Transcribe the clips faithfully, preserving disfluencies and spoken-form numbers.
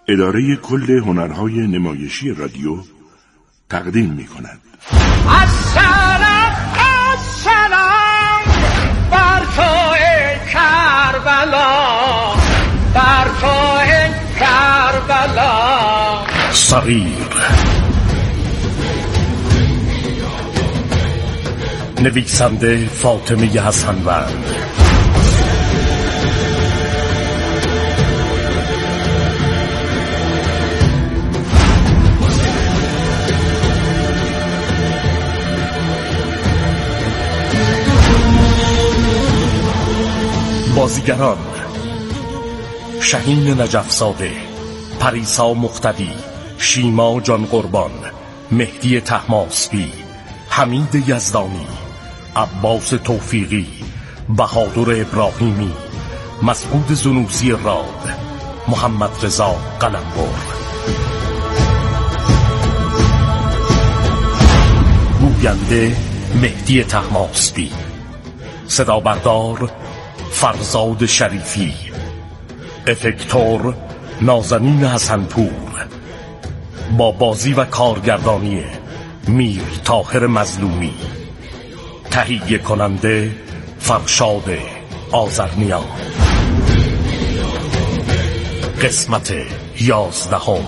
اداره کل هنرهای نمایشی رادیو تقدیم می کند. السلام السلام بر تو کربلا، بر تو کربلا. صغیر، نویسنده فاطمه حسنوند، بازیگران: شهین نجف‌زاده، پریسا مقتدی، شیما جان قربان، مهدی طهماسبی، حمید یزدانی، عباس توفیقی، بهادر ابراهیمی، مسعود زنوسی راد، محمد رضا قلمبر. گوینده مهدی طهماسبی، صدا بردار فرزاد شریفی، افکتور نازنین حسنپور، با بازی و کارگردانی میر طاهر مظلومی. تهیه کننده فرشاد آذرنیا. قسمت یازدهم.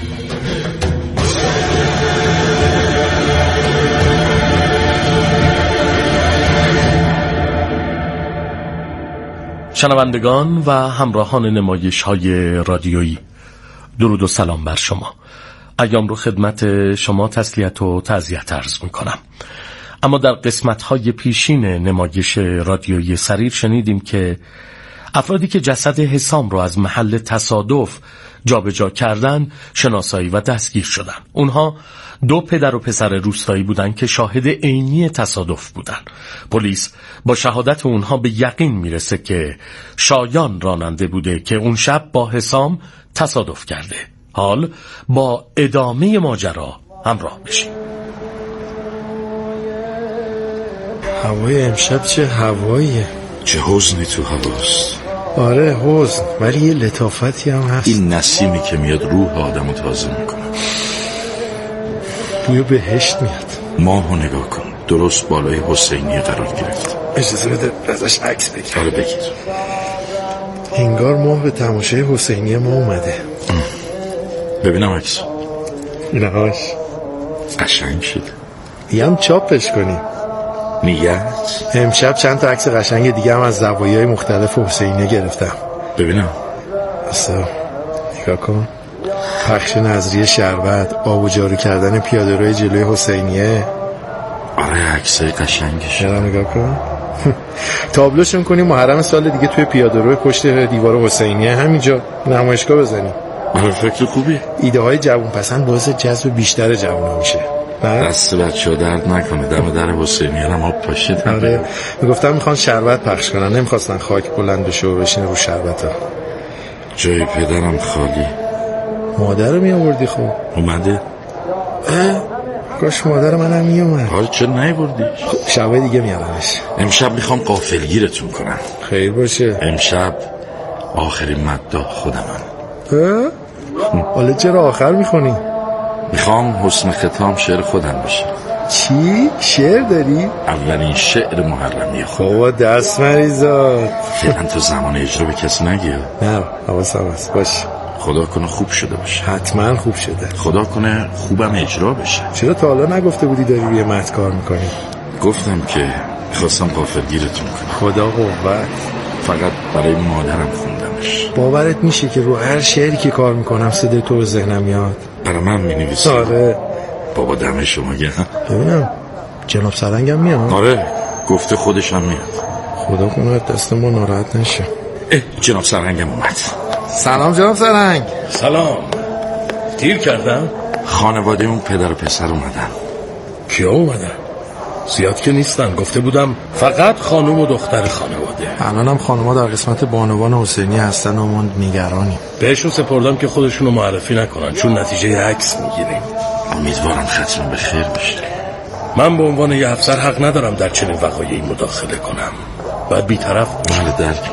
شنوندگان و همراهان نمایش های رادیویی، درود و سلام بر شما. ایام رو خدمت شما تسلیت و تعزیت عرض می کنم. اما در قسمت های پیشین نمایش رادیویی سریر شنیدیم که افرادی که جسد حسام رو از محل تصادف جابجا کردن شناسایی و دستگیر شدن. اونها دو پدر و پسر روستایی بودن که شاهد عینی تصادف بودن. پلیس با شهادت اونها به یقین میرسه که شایان راننده بوده که اون شب با حسام تصادف کرده. حال با ادامه ماجرا همراه بشیم. هوای امشب چه هواییه، چه حزنی تو هواست. آره حزن، ولی یه لطافتی هم هست. این نسیمی که میاد روح آدمو تازه میکنه. بوی بهشت میاد. ماهو نگاه کن، درست بالای حسینیه قرار گرفت. اجازه بده ازش عکس بگیر. آره بگیر. انگار ماه به تماشای حسینیه ما اومده. ببینم عکس. اینهاش قشنگ شد. یه هم چاپش کنیم. نیت؟ امشب چند تا عکس قشنگ دیگه هم از زوایای مختلف حسینیه گرفتم. ببینم. اصلا نگاه کن. پخش نظریه شربت، آب و جارو کردن پیاده روی جلوی حسینیه. آره عکسای قشنگش. یه نگاه کن. تابلوشون کنیم محرم سال دیگه توی پیاده روی پشت دیوار حسینیه همینجا نمایشگاه بزنیم. آره فکر خوبی. ایده های جوون پسند باعث جذب بیشتر جوونا میشه. دست بچه‌ها درد نکنه، دم در حسینیه هم آب پاشید. آره میگفتم میخوان شربت پخش کنن، نمیخواستن خاک بلند بشه و بشینه رو شربت ها. جای پدرم خالی. مادر رو میآوردی؟ خوب اومده. اه کاش مادر منم میومد. حالا چرا نیاوردی؟ شبای دیگه میارمش. امشب میخوام غافلگیرتون کنم. خیر باشه. امشب آخرین مداح خودمم. اه حالا چرا آخر میخونی؟ میخوام حسن ختام شعر خودم بشه. چی؟ شعر داری؟ اولین شعر محرمی خودم. بابا دست مریزاد. فعلا تو زمان اجرا به کسی نگی. نه حواسم هست. باش. خدا کنه خوب شده باشه. حتما خوب شده. خدا کنه خوبم اجرا بشه. چرا تا حالا نگفته بودی داری روی متن کار میکنی؟ گفتم که میخواستم غافلگیرتون کنم. خدا قوت. فقط برای مادرم خوندمش. باورت میشه که رو هر شعری که کار میکنم صدای تو ذهنم میاد؟ برای من مینویسی؟ آره. بابا دم شما گرم. ببینم جناب سرنگم میاد؟ آره گفته خودش هم میاد. خدا کنه دست ما ناراحت نشه. اه جناب سرنگم اومد. سلام جناب سرنگ. سلام. دیر کردم؟ خانواده اون پدر و پسر اومدن. کیا اومدن؟ زیاد که نیستن، گفته بودم فقط خانم و دختر خانواده. الانم خانم‌ها در قسمت بانوان حسینی هستن و من نگرانیم. بهشون سپردم که خودشونو معرفی نکنن چون نتیجه عکس میگیریم. امیدوارم ختم به خیر بشه. من به عنوان یه افسر حق ندارم در چنین وقایعی مداخله کنم. باید بی‌طرف بله درک.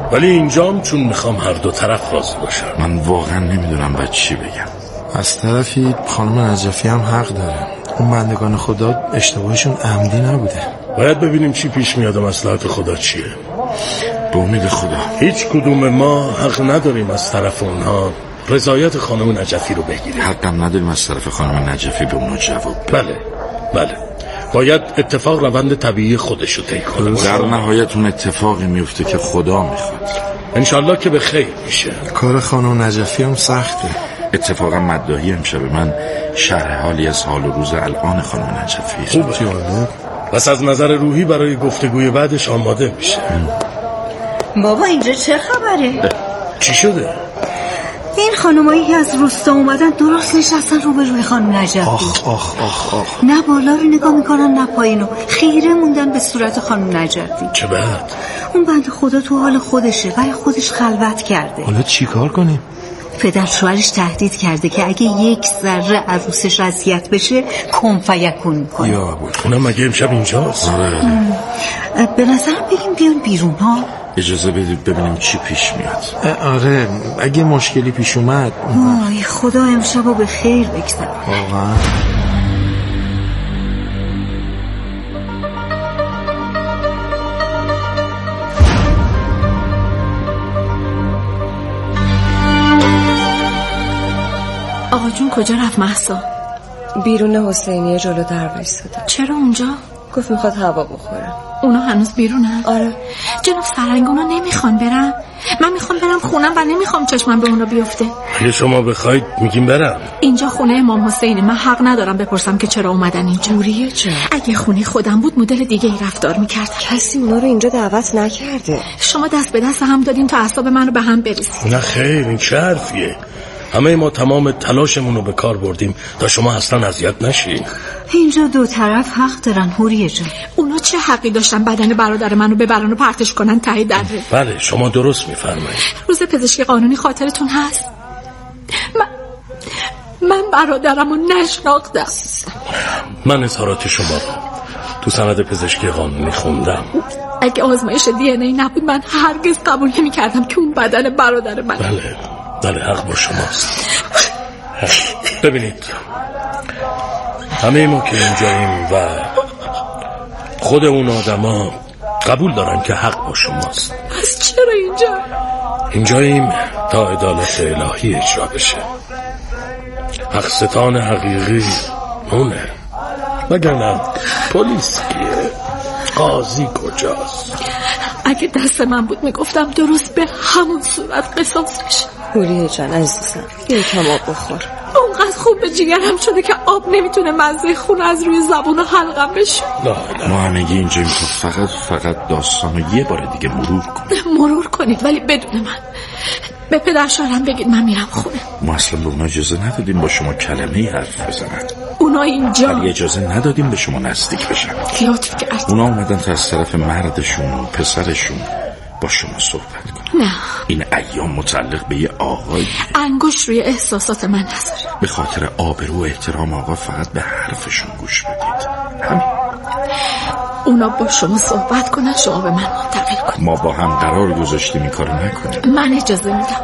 ولی اینجام چون میخوام هر دو طرف راضی باشن. من واقعا نمیدونم باید چی بگم. از طرفی خانم نجفی هم حق داره، اون بندگان خدا اشتباهشون عمدی نبوده. باید ببینیم چی پیش میاد و مصلحت خدا چیه. به امید خدا. هیچ کدوم ما حق نداریم از طرف اونها رضایت خانم نجفی رو بگیریم. حقم نداریم از طرف خانم نجفی به اونها جواب بدیم. بله بله، باید اتفاق روند طبیعی خودش رو طی کنه. در نهایت اون اتفاقی میفته که خدا میخواد. انشالله که به خیر میشه. کار خانم نجفی هم سخته. اتفاقا مداحی امشب من شرح حالی از حال و روز الان خانم نجفی. خوبه. بس از نظر روحی برای گفتگوی بعدش آماده میشه. بابا اینجا چه خبره؟ چی شده؟ این خانمایی که از روستا اومدن درست نشستن رو به روی خانم نجفی. آخ آخ آخ آخ. نه بالا رو نگاه میکنن نه پایینو، خیره موندن به صورت خانم نجفی. چه بد. اون بند خدا تو حال خودشه، برای خودش خلوت کرده. حالا چی کار کنیم؟ پدر شوهرش تهدید کرده که اگه یک ذره عروسش اذیت بشه کن فیکون میکنه. یا ابوالفضل، اونم مگه امشب اینجاست؟ آره. به نظرم بگیم بیان بیرون ها. اجازه بدید ببینیم چی پیش میاد. آره اگه مشکلی پیش اومد. وای خدا امشبو به خیر بگذره. واقعا آقا جون کجا رفت مهسا؟ بیرون حسینیه جلو در وایساده. چرا اونجا؟ گفت میخواد هوا بخوره. اونا هنوز بیرونن؟ آره. جناب سرنگ اونا نمیخوان برم. من میخوام برم خونم و نمیخوام چشمم به اونا بیفته. اگه شما بخواید میگیم برم. اینجا خونه امام حسینه، من حق ندارم بپرسم که چرا اومدن اینجا. جوریه چرا؟ اگه خونه خودم بود مدل دیگه ای رفتار میکردم. کسی اونا رو اینجا دعوت نکرده. شما دست به دست هم دادین تا اعصاب منو به هم بریزید. نه خیر، این چه حرفیه؟ همه ما تمام تلاشمون رو به کار بردیم تا شما اصلا اذیت نشین. اینجا دو طرف حق دارن هوریه جان. اونا چه حقی داشتن بدن برادر منو ببرن و پرتش کنن ته دره؟ بله شما درست میفرمایید. روز پزشکی قانونی خاطرتون هست؟ من من برادرمو نشناختم. من اظهارات شما رو تو سند پزشکی قانونی خوندم. اگه آزمایش دی ان ای نبود من هرگز قبول نمی‌کردم که اون بدن برادر من. بله بله حق با شماست. ببینید همه ما که اینجاییم و خود اون آدما قبول دارن که حق با شماست. پس چرا اینجا؟ اینجاییم تا عدالت الهی اجرا بشه. حق ستان حقیقی اونه، وگرنه پلیس کیه؟ قاضی کجاست؟ اگه دست من بود میگفتم درست به همون صورت قصاص بشه. هوریه جان عزیزم یکم آب بخور. اونقدر خوب به جیگرم شده که آب نمیتونه مزه خون از روی زبون و حلقم بشه. ما همگی اینجا میخواد فقط فقط داستانو یه بار دیگه مرور کنید. مرور کنید ولی بدون من. به پدر شوهرم بگید من میرم خونه. ما اصلا به اونا اجازه ندادیم با شما کلمه‌ای حرف بزنن. اونا اینجا ولی اجازه ندادیم به شما نزدیک بشن. لطف کرد. اونا اومدن تا از طرف مردشون و پسرشون با شما صحبت کنن. نه این ایام متعلق به یه آقایی. انگوش روی احساسات من نذاره. به خاطر آبرو و احترام آقا فقط به حرفشون گوش بدید. همین. اونا با شما صحبت کنن، شما به من منتقل کنید. ما با هم قرار گذاشتیم این کارو نکنیم. من اجازه میدم.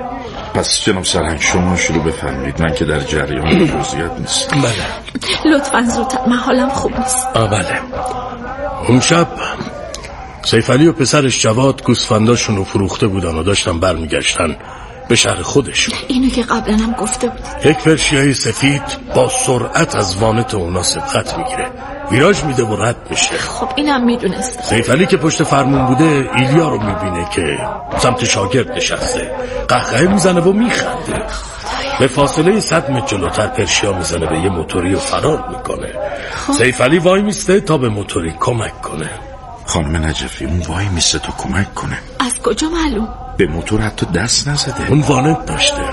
پس جناب سرهنگ شما شروع بفرمایید، من که در جریان جزئیات نیستم. بله لطفاً زودتر، من حالم خوب نیست. آه بله. اون شب سیفعلی و پسرش جواد گوسفنداشون رو فروخته بودن و داشتن برمیگشتن به شهر خودشون. اینو که قبلا هم گفته بود. یک پرشیای سفید با سرعت از وانت اونا سبقت میگیره، ویراژ میده و رد میشه. خب اینم میدونست. سیفعلی که پشت فرمون بوده ایلیا رو میبینه که سمت شاگرد نشسته، قهقه میزنه و میخنده. به فاصله صد متر جلوتر پرشیا میزنه به یه موتوری و فرار میکنه. سیفعلی وای میسته تا به موتوری کمک کنه. خانم نجفی اون وای میسته تا کمک کنه. از کجا معلوم؟ به موتور حتی دست نزده. اون وانت داشته،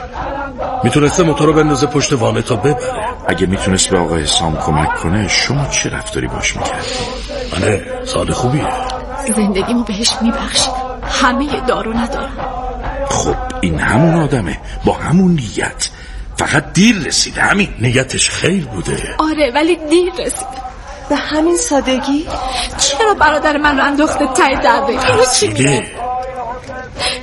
میتونسته موتور رو بندازه پشت وانت تا ببره. اگه میتونست به آقا حسام کمک کنه شما چه رفتاری باش میکردی؟ بله سال خوبیه. زندگیمو بهش میبخشید، همه دارو ندارم. خب این همون آدمه با همون نیت، فقط دیر رسیده. همین نیتش خیر بوده. آره ولی دیر رسیده. به همین سادگی؟ چرا برادر من رو انداخته ته دره؟ اینو چی میگه؟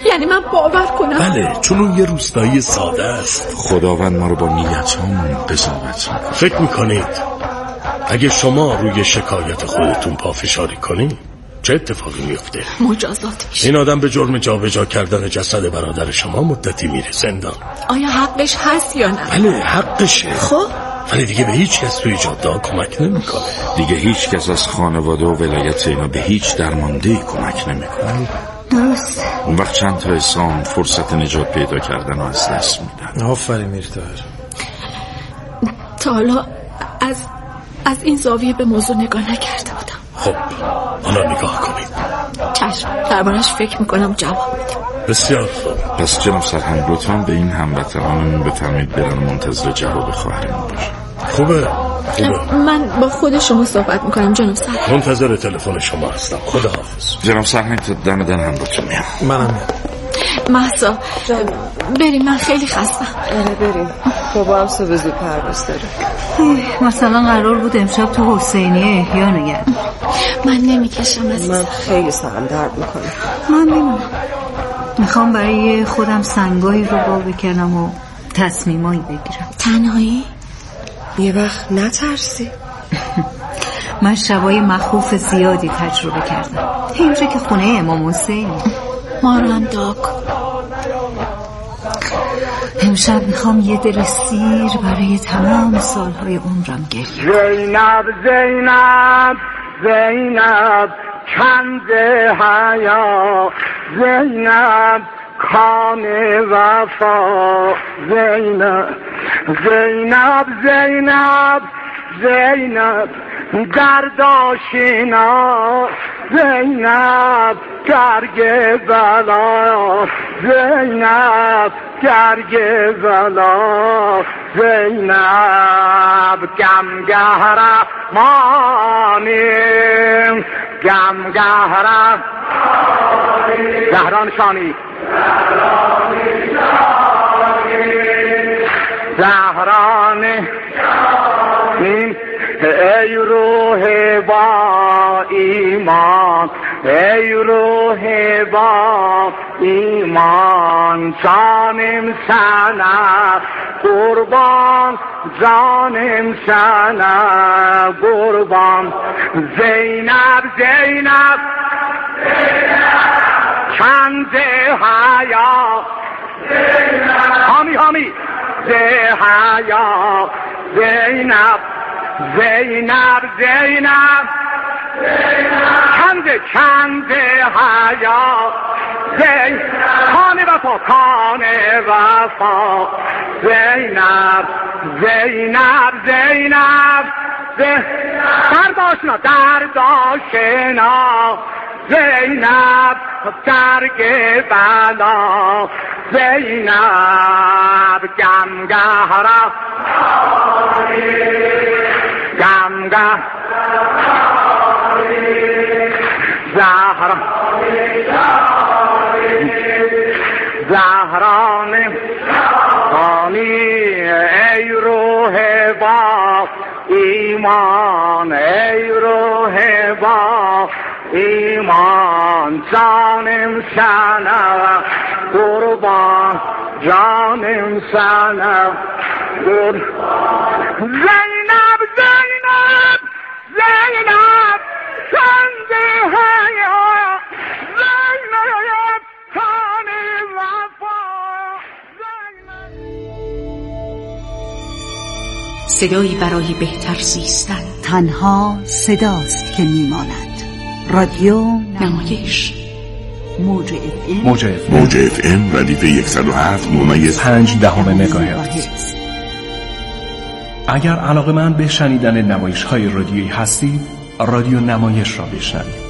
یعنی من باور کنم؟ بله، چون اون یه روستایی ساده است. خداوند ما رو با نیتامون قضاوت میکنه. فکر میکنید اگه شما روی شکایت خودتون پافشاری کنید چه اتفاقی میفته؟ مجازات میشه. این آدم به جرم جابجا کردن جسد برادر شما مدتی میره زندان. آیا حقش هست یا نه؟ بله حقشه. خب ولی دیگه به هیچ کس توی جاده کمک نمیکنه. دیگه هیچ کس از خانواده و ولایت اینا به هیچ درمانده کمک نمیکنه. درست. اون وقت چند تا انسان فرصت نجات پیدا کردن و از دست میدن. آفرین میرتاهر. تا حالا از از این زاویه به موضوع نگاه نکرده بودم. خب حالا نگاه کنید. چشم، دربارش فکر میکنم جواب میدم. بسیار خوب. پس جناب سرهنگ لطفاً به این هموطنانمون بفرمایید برن منتظر جواب خواهرمون باشن. خوبه خوبه. من با خود شما صحبت میکنم جناب سرهنگ. منتظر تلفن شما هستم. خداحافظ. جناب سرهنگ تا دم در همراهتون میام. منم میام. مهسا بریم، من خیلی خستم. آره بریم. بابا هم صبح زود پرواز داره. مثلا قرار بود امشب تو حسینیه احیا نگرد. من نمیکشم عزیزم. من خیلی سرم درد میکنه. من میمونم. میخوام برای خودم سنگایی رو با بکنم و تصمیمایی بگیرم. تنهایی؟ یه وقت نترسی. من شبای مخوف زیادی تجربه کردم. اینجا که خونه امام حسین. ما رو هم دعا کن. امشب میخوام یه دل سیر برای تمام سالهای عمرم گریه. زینب زینب زینب چند حیا زینب کان وفا زینب زینب زینب زینب درد آشنا زینب گرگ بلا زینب گرگ بلا زینب گمگهر مانیم گمگهر زهران شانی زهران شانی ای روح با ایمان ای روح با ایمان جانم سنه قربان جانم سنه قربان زینب زینب چند حیا حامی حامی زه حیا زینب زینب زینب چند چند حیا زینب کان وفا کان وفا زینب زینب زینب درد آشنا درد آشنا زینب درگ بلا زینب گمگهر گمگه زهران زهران خانی ای روح با ایمان ای روح با ایمان جانم سنه قربان جانم سنه زینب زینب زینب چند حیا زینب کان وفا صدایی برای بهتر زیستن. تنها صداست که میماند. رادیو نمایش موج اف ام موج اف ام موج اف ام ردیف صد و هفت ممیز پنج دهم مگاهرتز. اگر علاقه‌مند به شنیدن نمایش‌های رادیویی هستید، رادیو نمایش را بشنوید.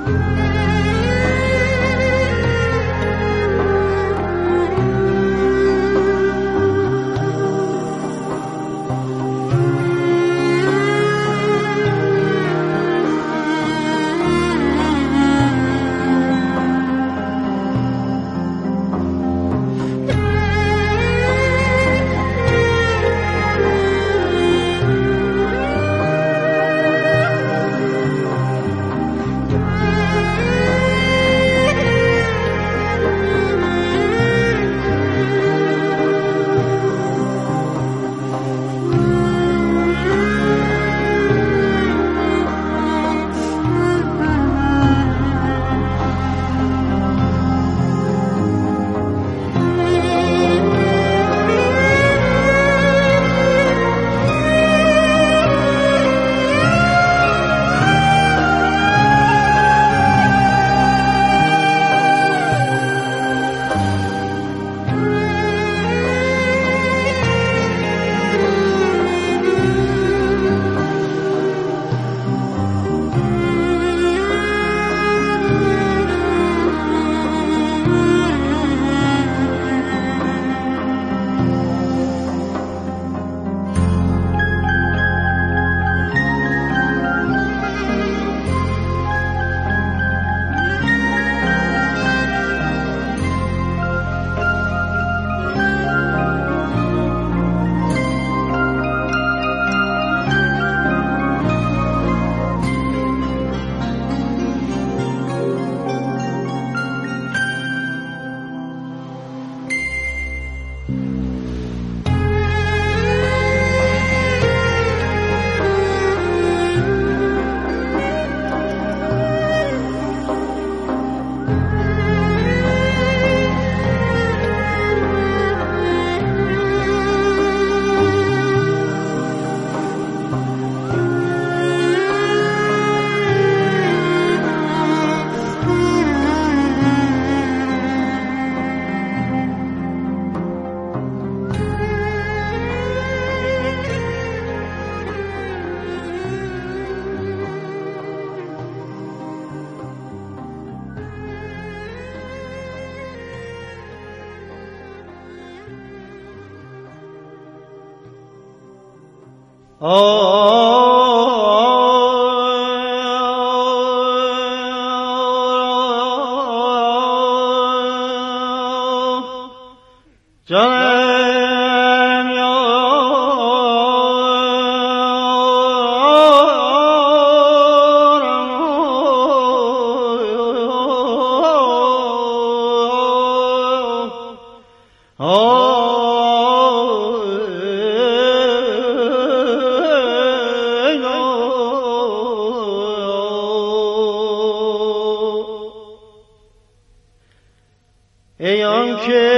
ای آن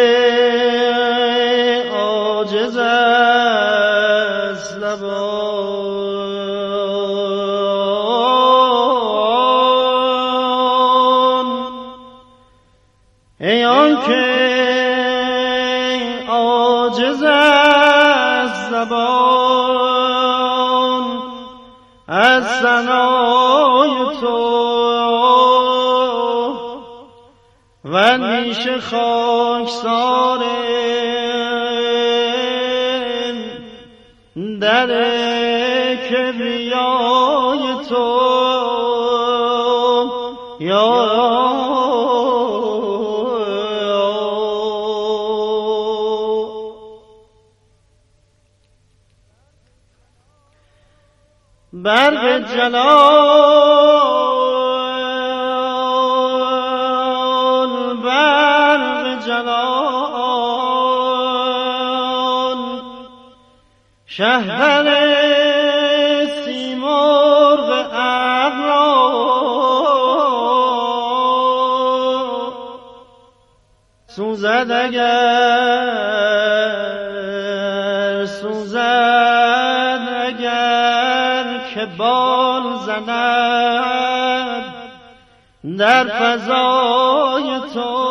که عاجز از لبان، ای آن که عاجز از زبان از ثنای تو و اندیشه خاکسار در کبریای تو یا برق جلال، برق جلال، شهر سیمرغ ابرا سوزد اگر، سوزد اگر که بال زند در فضای تو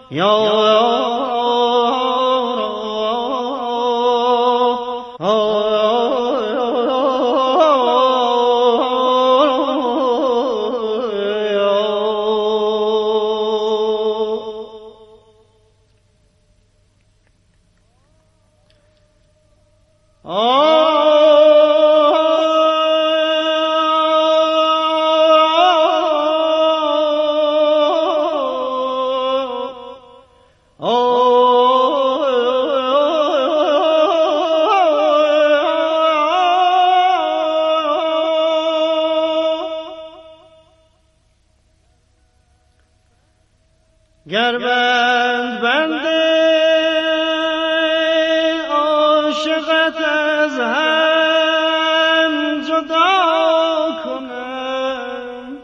گر بند بنده عاشقت از هم جدا کنم،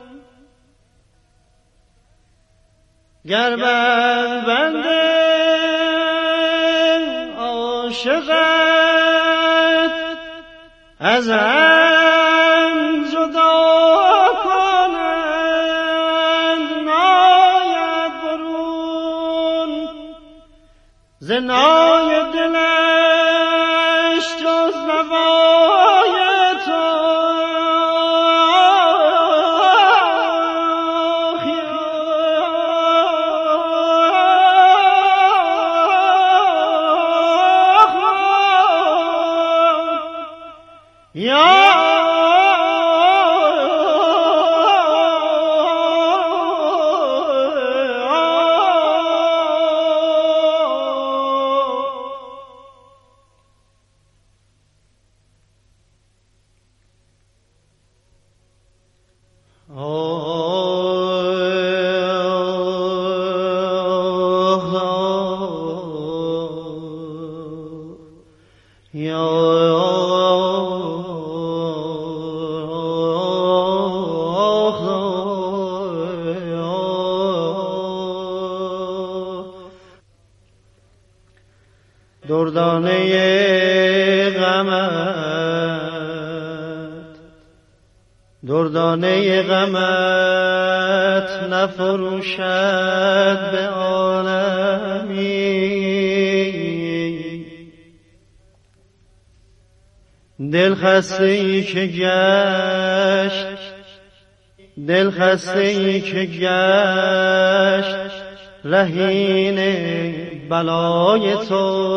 گر بند بنده عاشقت از هم جدا زنای دلش جز نوای تو یا دردانه غمت دردانه غمت نفروشد به عالمی، دل خسته ای که گشت دل خسته ای که گشت رهین بلای تو.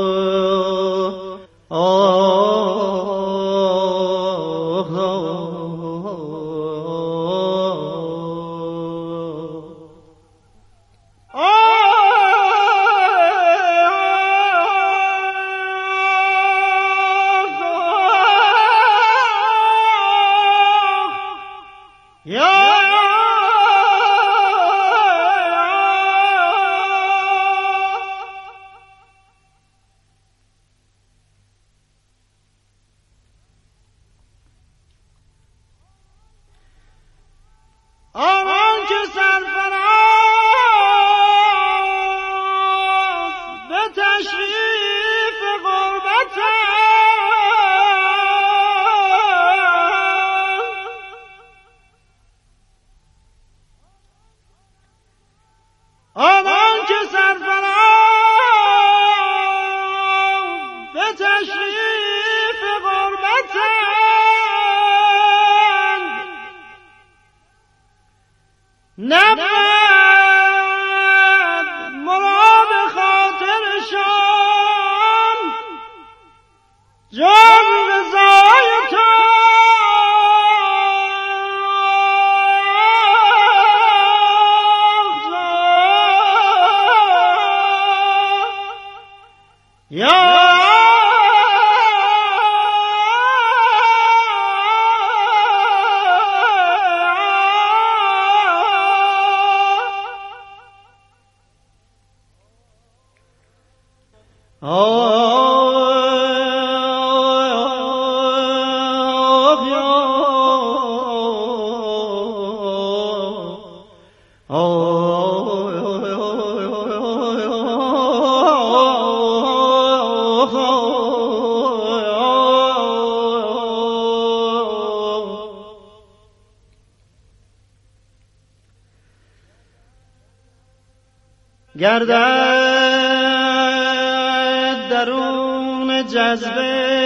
گردد درون جذبه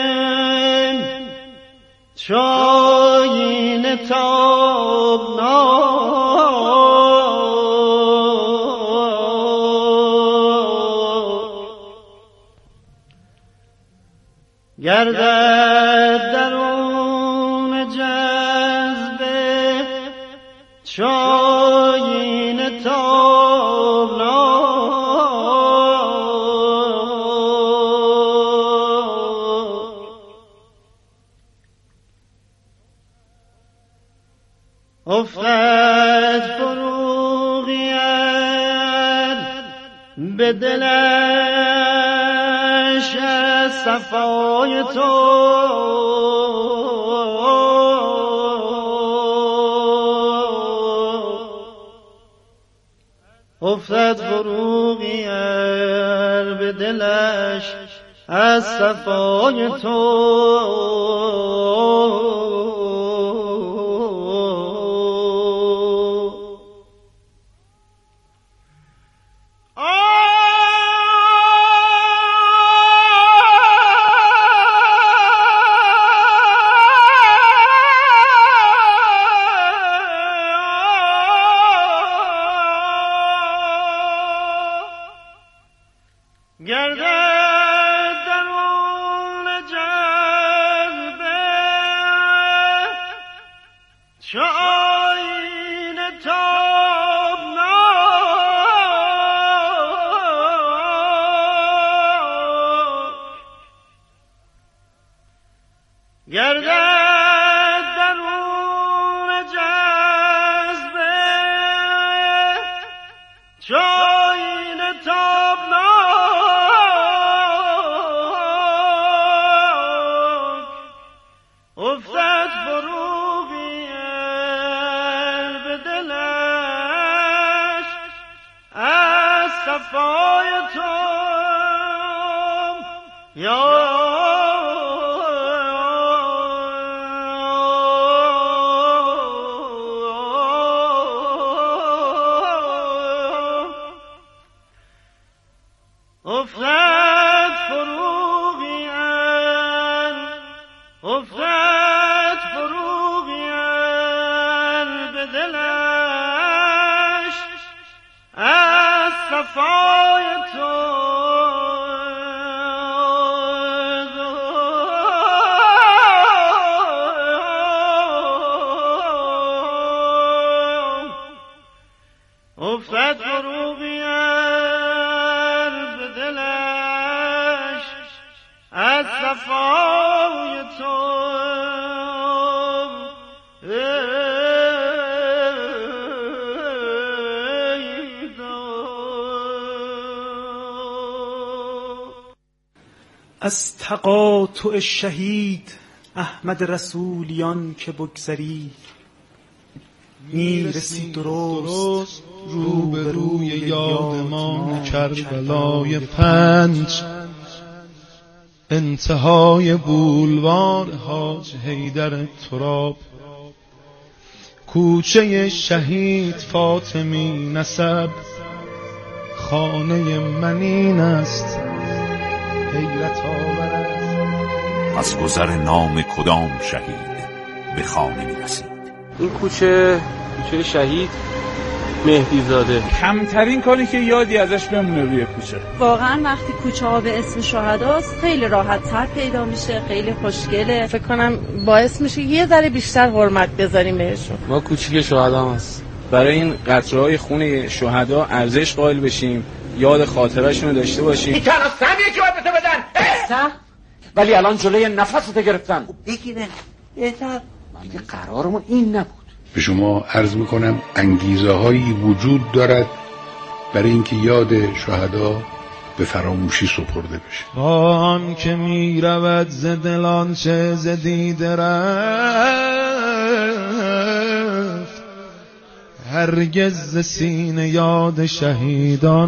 چاین تابناک گردد درون جذبه چاین تابناک افتد فروغیت به دلش از صفای تو افتد فروغیت به دلش از صفای تو گردد درون جذبه چاین تابناک گردد درون جذبه چاین تابناک افتد فروغیت به دلش از صفای تو یا افتد فروغیت افتد فروغیت به دلش از صفای تو افتد فروغیت به دلش از صفای تو از تقاطع شهید احمد رسولیان که بگذری میرسی درست رو به روی یاد ما کربلای پنج انتهای بولوار حاج حیدر تراب کوچه شهید فاطمی نسب خانه منین است حیرت آور است از گذر نام کدام شهید به خانه می رسید. این کوچه کوچه شهید مهدی زاده کمترین کاری که یادی ازش بمونه روی کوچه. واقعا وقتی کوچه ها به اسم شهداست خیلی راحت تر پیدا میشه، خیلی خوشگله. فکر کنم باعث میشه یه ذره بیشتر حرمت بذاریم بهشون. ما کوچیک شهدا هست، برای این قطره‌های خون شهدا ارزش قائل بشیم، یاد خاطره‌شون رو داشته باشیم. این تنها سهمیه که باید به تو بدن سه ولی الان جلوی نفست گرفتن. بگیرن بهتر ولی قرارمون این نبود. به شما عرض میکنم انگیزه هایی وجود دارد برای اینکه یاد شهدا به فراموشی سپرده بشه. آن که می رود ز دلان چه ز دیده رفت هرگز ز سینه یاد شهیدان